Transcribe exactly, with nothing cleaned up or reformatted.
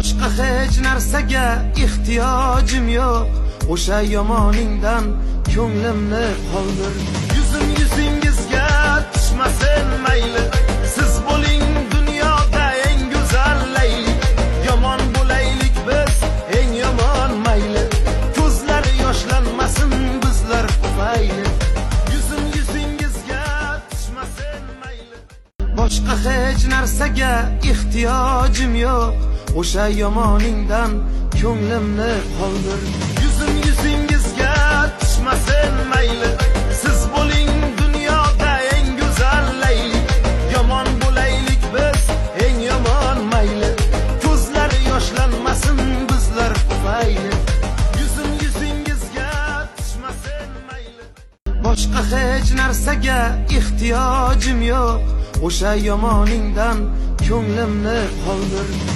boshqa hech narsaga ehtiyojim yo'q. O'sha yomoningdan ko'nglimni qoldir. Yuzim yuzingizga tushmasin mayli, siz bo'ling dunyoda eng go'zal layli. Yomon bo'laylik biz eng yomon mayli, ko'zlar yoshlanmasin bizlar tufayli. Yuzim yuzingizga tushmasin mayli, boshqa hech narsaga ehtiyojim yo'q. O'sha yomoningdan ko'nglimni qoldir. Yuzim yuzingizga tushmasin mayli, siz bo'ling dunyoda eng go'zal layli. Yomon bo'laylik biz eng yomon mayli, ko'zlar yoshlanmasin bizlar tufayli. Yuzim yuzingizga tushmasin mayli, boshqa hech narsaga ehtiyojim yo'q. O'sha yomoningdan ko'nglimni qoldir.